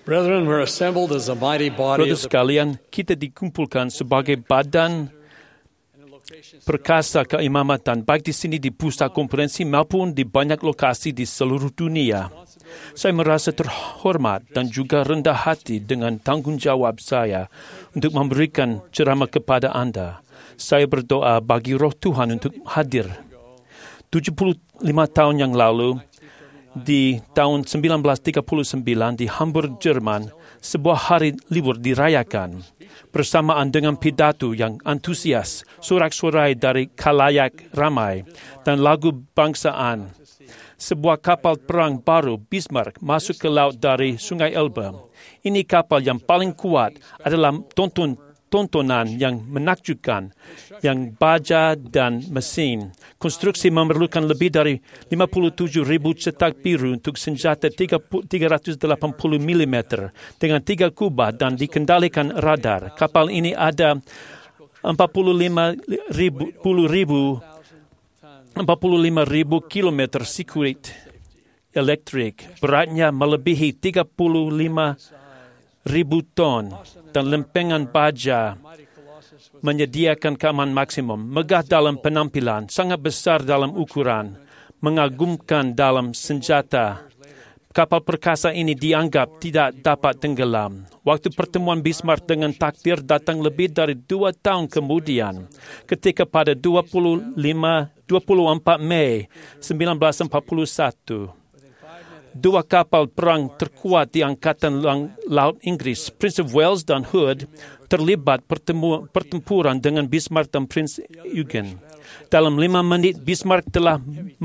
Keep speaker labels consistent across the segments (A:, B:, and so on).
A: Brethren, we're assembled as a mighty body
B: Saudara
A: of the
B: sekalian, kita dikumpulkan sebagai badan perkasa keimamatan, baik di sini di pusat konferensi maupun di banyak lokasi di seluruh dunia. Saya merasa terhormat dan juga rendah hati dengan tanggungjawab saya untuk memberikan ceramah kepada anda. Saya berdoa bagi Roh Tuhan untuk hadir. 75 tahun yang lalu, di tahun 1939 di Hamburg, Jerman, sebuah hari libur dirayakan bersamaan dengan pidato yang antusias, sorak-sorai dari khalayak ramai, dan lagu bangsaan. Sebuah kapal perang baru, Bismarck, masuk ke laut dari Sungai Elbe. Ini kapal yang paling kuat adalah tontonan yang menakjubkan, yang baja dan mesin. Konstruksi memerlukan lebih dari 57,000 cetak biru untuk senjata 380 mm dengan 3 kubah dan dikendalikan radar. Kapal ini ada 45,000 kilometer sirkuit elektrik. Beratnya melebihi 35,000 ton dan lempengan baja menyediakan keamanan maksimum. Megah dalam penampilan, sangat besar dalam ukuran, mengagumkan dalam senjata. Kapal perkasa ini dianggap tidak dapat tenggelam. Waktu pertemuan Bismarck dengan takdir datang lebih dari 2 tahun kemudian, ketika pada 24 Mei 1941, 2 kapal perang terkuat di Angkatan Laut Inggris, Prince of Wales dan Hood, terlibat pertempuran dengan Bismarck dan Prince Eugen. Dalam 5 menit, Bismarck telah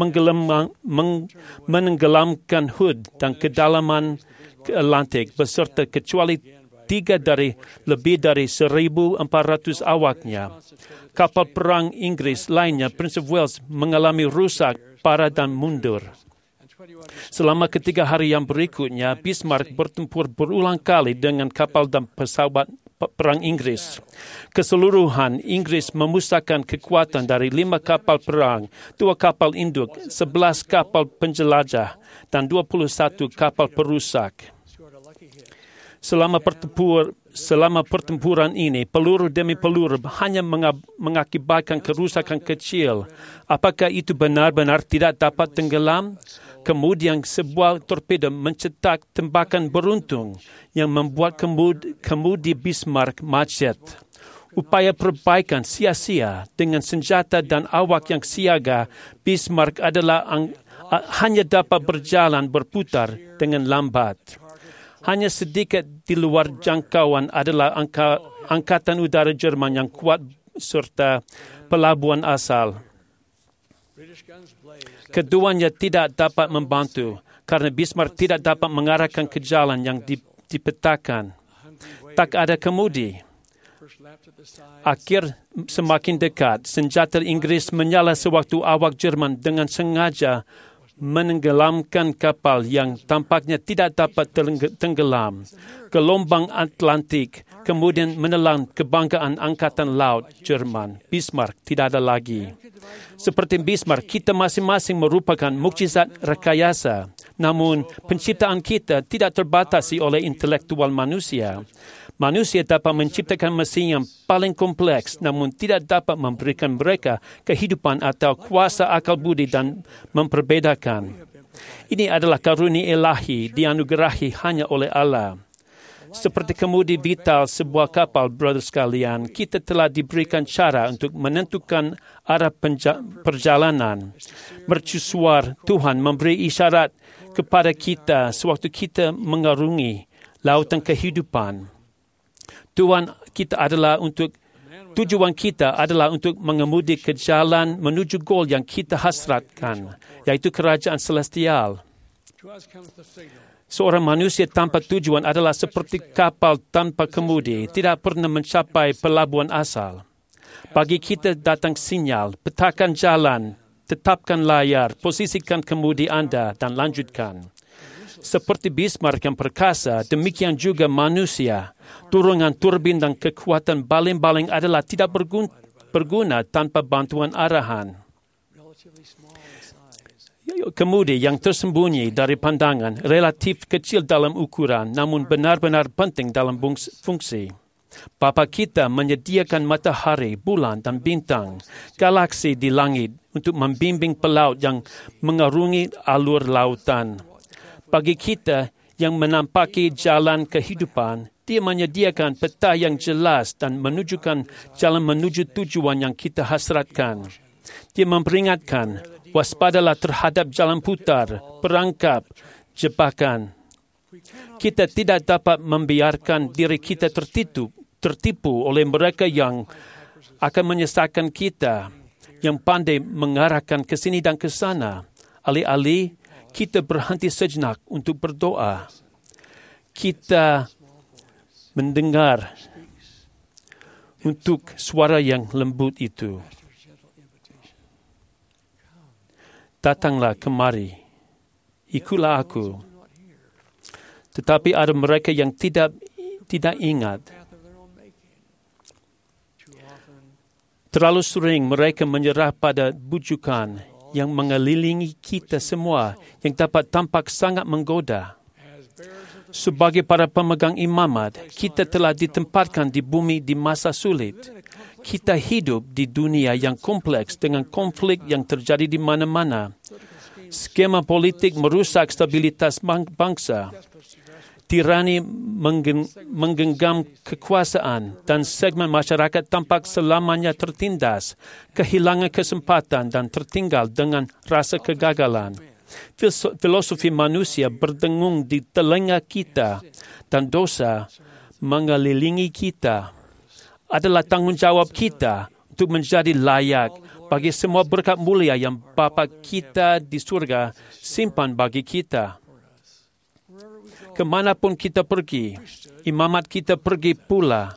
B: menenggelamkan Hood dan kedalaman Atlantik beserta kecuali 3 dari lebih dari 1,400 awaknya. Kapal perang Inggris lainnya, Prince of Wales, mengalami rusak parah dan mundur. Selama 3 hari yang berikutnya, Bismarck bertempur berulang kali dengan kapal dan pesawat perang Inggris. Keseluruhan, Inggris memusatkan kekuatan dari 5 kapal perang, 2 kapal induk, 11 kapal penjelajah, dan 21 kapal perusak. Selama pertempuran ini, peluru demi peluru hanya mengakibatkan kerusakan kecil. Apakah itu benar-benar tidak dapat tenggelam? Kemudian sebuah torpedo mencetak tembakan beruntung yang membuat kemudi Bismarck macet. Upaya perbaikan sia-sia dengan senjata dan awak yang siaga, Bismarck hanya dapat berputar dengan lambat. Hanya sedikit di luar jangkauan adalah Angkatan Udara Jerman yang kuat serta pelabuhan asal. Keduanya tidak dapat membantu karena Bismarck tidak dapat mengarahkan ke jalan yang dipetakan. Tak ada kemudi. Akhir semakin dekat, senjata Inggris menyala sewaktu awak Jerman dengan sengaja menenggelamkan kapal yang tampaknya tidak dapat tenggelam. Gelombang Atlantik kemudian menelan kebanggaan Angkatan Laut Jerman. Bismarck tidak ada lagi. Seperti Bismarck, kita masing-masing merupakan mukjizat rekayasa. Namun, penciptaan kita tidak terbatasi oleh intelektual manusia. Manusia dapat menciptakan mesin yang paling kompleks, namun tidak dapat memberikan mereka kehidupan atau kuasa akal budi dan memperbedakan. Ini adalah karunia ilahi dianugerahi hanya oleh Allah. Seperti kemudi vital sebuah kapal, brother sekalian, kita telah diberikan cara untuk menentukan arah perjalanan. Mercusuar Tuhan memberi isyarat kepada kita sewaktu kita mengarungi lautan kehidupan. Tujuan kita adalah untuk mengemudi ke jalan menuju gol yang kita hasratkan, yaitu kerajaan celestial. Seorang manusia tanpa tujuan adalah seperti kapal tanpa kemudi, tidak pernah mencapai pelabuhan asal. Bagi kita datang sinyal, petakan jalan, tetapkan layar, posisikan kemudi anda dan lanjutkan. Seperti Bismarck yang perkasa, demikian juga manusia. Dorongan turbin dan kekuatan baling-baling adalah tidak berguna tanpa bantuan arahan. kemudi yang tersembunyi dari pandangan, relatif kecil dalam ukuran, namun benar-benar penting dalam fungsi. Bapa kita menyediakan matahari, bulan dan bintang, galaksi di langit untuk membimbing pelaut yang mengarungi alur lautan. Bagi kita yang menampaki jalan kehidupan, Dia menyediakan peta yang jelas dan menunjukkan jalan menuju tujuan yang kita hasratkan. Dia memperingatkan, waspadalah terhadap jalan putar, perangkap, jebakan. Kita tidak dapat membiarkan diri kita tertipu oleh mereka yang akan menyesatkan kita, yang pandai mengarahkan ke sini dan ke sana. Alih-alih kita berhenti sejenak untuk berdoa. Kita mendengar untuk suara yang lembut itu. Datanglah kemari, ikutlah aku. Tetapi ada mereka yang tidak ingat. Terlalu sering mereka menyerah pada bujukan yang mengelilingi kita semua yang dapat tampak sangat menggoda. Sebagai para pemegang imamat, kita telah ditempatkan di bumi di masa sulit. Kita hidup di dunia yang kompleks dengan konflik yang terjadi di mana-mana. Skema politik merusak stabilitas bangsa. Tirani menggenggam kekuasaan dan segmen masyarakat tampak selamanya tertindas, kehilangan kesempatan dan tertinggal dengan rasa kegagalan. Filosofi manusia berdengung di telinga kita dan dosa mengelilingi kita. Adalah tanggungjawab kita untuk menjadi layak bagi semua berkat mulia yang Bapa kita di surga simpan bagi kita. Kemanapun kita pergi, imamat kita pergi pula.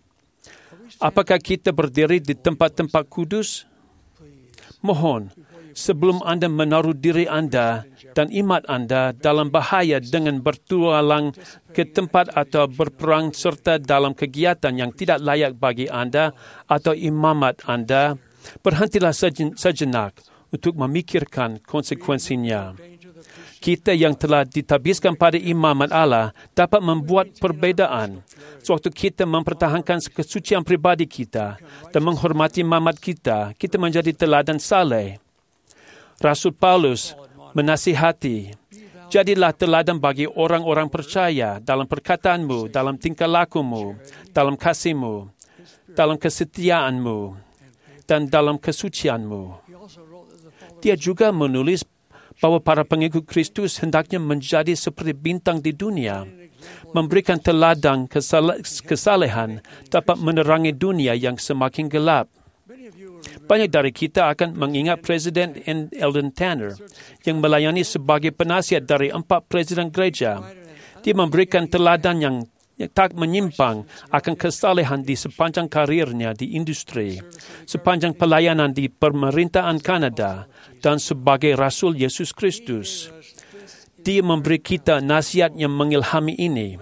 B: Apakah kita berdiri di tempat-tempat kudus? Mohon, sebelum anda menaruh diri anda dan imat anda dalam bahaya dengan bertualang ke tempat atau berperang serta dalam kegiatan yang tidak layak bagi anda atau imamat anda, berhentilah sejenak untuk memikirkan konsekuensinya. Kita yang telah ditabiskan pada imamat Allah dapat membuat perbezaan. Sewaktu kita mempertahankan kesucian pribadi kita dan menghormati imamat kita, kita menjadi teladan saleh. Rasul Paulus menasihati, jadilah teladan bagi orang-orang percaya dalam perkataanmu, dalam tingkah lakumu, dalam kasihmu, dalam kesetiaanmu, dan dalam kesucianmu. Dia juga menulis bahwa para pengikut Kristus hendaknya menjadi seperti bintang di dunia, memberikan teladan kesalehan dapat menerangi dunia yang semakin gelap. Banyak dari kita akan mengingat Presiden Eldon Tanner yang melayani sebagai penasihat dari 4 presiden gereja. Dia memberikan teladan yang tak menyimpang akan kesalehan di sepanjang karirnya di industri, sepanjang pelayanan di pemerintahan Kanada, dan sebagai Rasul Yesus Kristus. Dia memberi kita nasihat yang mengilhami ini.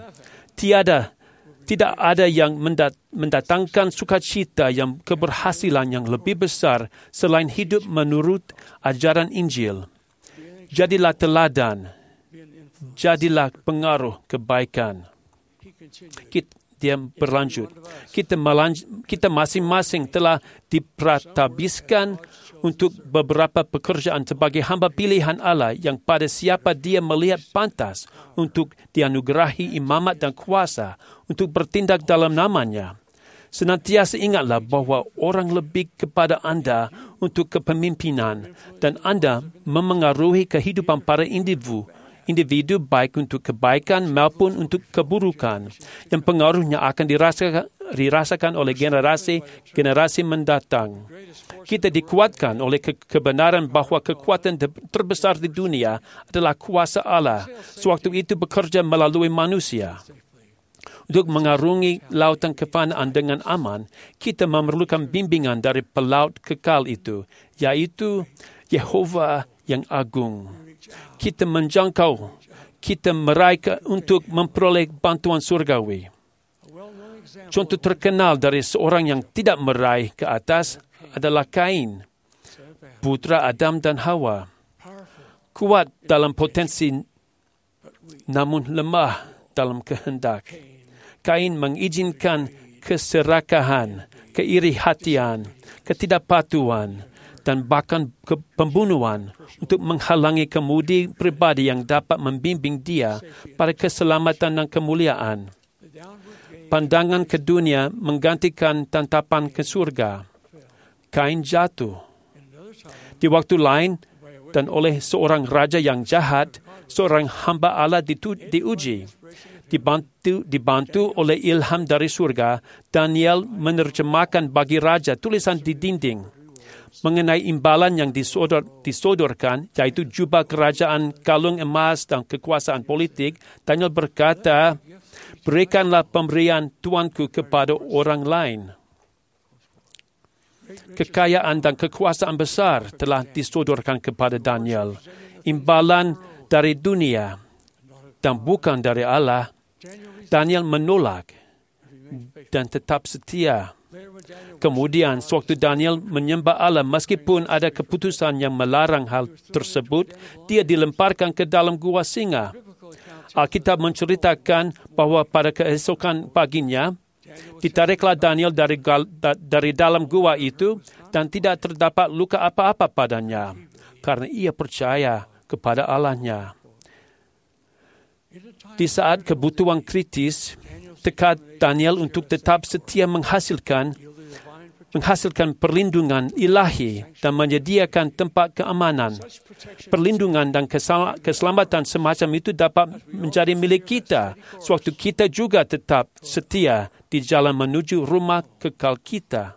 B: Tidak ada yang mendatangkan sukacita yang keberhasilan yang lebih besar selain hidup menurut ajaran Injil. Jadilah teladan, jadilah pengaruh kebaikan. Dia berlanjut. Kita masing-masing telah dipratabiskan untuk beberapa pekerjaan sebagai hamba pilihan Allah yang pada siapa Dia melihat pantas untuk dianugerahi imamat dan kuasa untuk bertindak dalam nama-Nya. Senantiasa ingatlah bahawa orang lebih kepada anda untuk kepemimpinan dan anda memengaruhi kehidupan para individu baik untuk kebaikan maupun untuk keburukan yang pengaruhnya akan dirasakan oleh generasi mendatang. Kita dikuatkan oleh kebenaran bahawa kekuatan terbesar di dunia adalah kuasa Allah. Sewaktu itu bekerja melalui manusia. Untuk mengarungi lautan kefanaan dengan aman, kita memerlukan bimbingan dari pelaut kekal itu, yaitu Yehova yang agung. Kita menjangkau, kita meraih untuk memperoleh bantuan surgawi. Contoh terkenal dari seorang yang tidak meraih ke atas adalah Kain, putra Adam dan Hawa. kuat dalam potensi namun lemah dalam kehendak. Kain mengizinkan keserakahan, keirihatian, ketidakpatuhan, dan bahkan pembunuhan untuk menghalangi kemudi pribadi yang dapat membimbing dia pada keselamatan dan kemuliaan. Pandangan ke dunia menggantikan tatapan ke surga. Kain jatuh. Di waktu lain, dan oleh seorang raja yang jahat, seorang hamba Allah diuji. Dibantu oleh ilham dari surga, Daniel menerjemahkan bagi raja tulisan di dinding mengenai imbalan yang disodorkan, yaitu jubah kerajaan, kalung emas dan kekuasaan politik. Daniel berkata, "Berikanlah pemberian Tuanku kepada orang lain." Kekayaan dan kekuasaan besar telah disodorkan kepada Daniel. Imbalan dari dunia dan bukan dari Allah. Daniel menolak dan tetap setia. Kemudian, sewaktu Daniel menyembah Allah meskipun ada keputusan yang melarang hal tersebut, dia dilemparkan ke dalam gua singa. Alkitab menceritakan bahawa pada keesokan paginya, ditariklah Daniel dari dalam gua itu dan tidak terdapat luka apa-apa padanya karena ia percaya kepada Allahnya. Di saat kebutuhan kritis, tekad Daniel untuk tetap setia menghasilkan perlindungan ilahi dan menyediakan tempat keamanan. Perlindungan dan keselamatan semacam itu dapat menjadi milik kita sewaktu kita juga tetap setia di jalan menuju rumah kekal kita.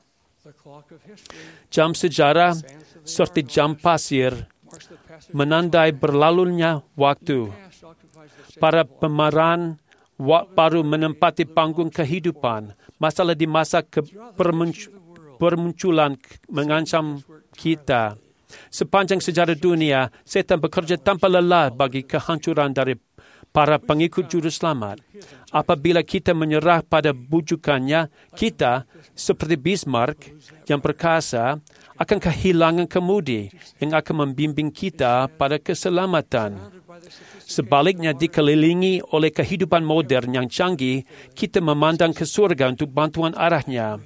B: Jam sejarah seperti jam pasir menandai berlalunya waktu. Para pemeran baru menempati panggung kehidupan. Masalah di masa permunculan mengancam kita. Sepanjang sejarah dunia, setan bekerja tanpa lelah bagi kehancuran dari para pengikut juru selamat. Apabila kita menyerah pada bujukannya, kita, seperti Bismarck yang perkasa, akan kehilangan kemudi yang akan membimbing kita pada keselamatan. Sebaliknya, dikelilingi oleh kehidupan moden yang canggih, kita memandang ke surga untuk bantuan arahnya.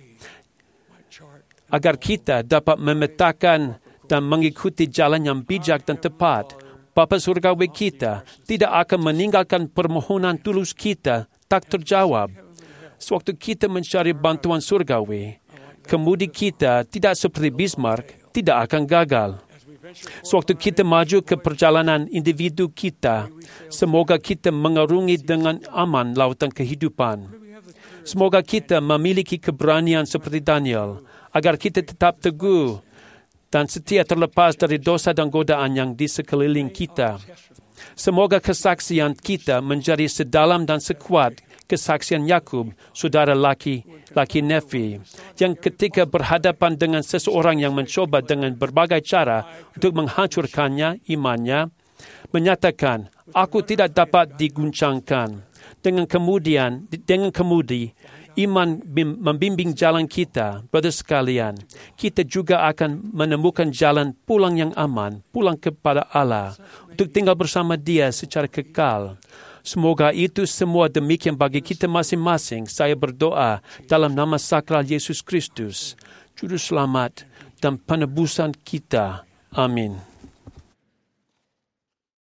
B: Agar kita dapat memetakan dan mengikuti jalan yang bijak dan tepat, Bapa Surgawi kita tidak akan meninggalkan permohonan tulus kita tak terjawab. Sewaktu kita mencari bantuan surgawi, kemudi kita tidak seperti Bismarck, tidak akan gagal. Sewaktu kita maju ke perjalanan individu kita, semoga kita mengarungi dengan aman lautan kehidupan. Semoga kita memiliki keberanian seperti Daniel, agar kita tetap teguh dan setia terlepas dari dosa dan godaan yang di sekeliling kita. Semoga kesaksian kita menjadi sedalam dan sekuat kesaksian Yakub, saudara laki Nefi, yang ketika berhadapan dengan seseorang yang mencoba dengan berbagai cara untuk menghancurkannya, imannya, menyatakan, "Aku tidak dapat diguncangkan." Dengan kemudi, iman membimbing jalan kita, brother sekalian. Kita juga akan menemukan jalan pulang yang aman, pulang kepada Allah, untuk tinggal bersama Dia secara kekal. Semoga itu semua demikian bagi kita masing-masing. Saya berdoa dalam nama sakral Yesus Kristus, Juru Selamat dan penebusan kita. Amin.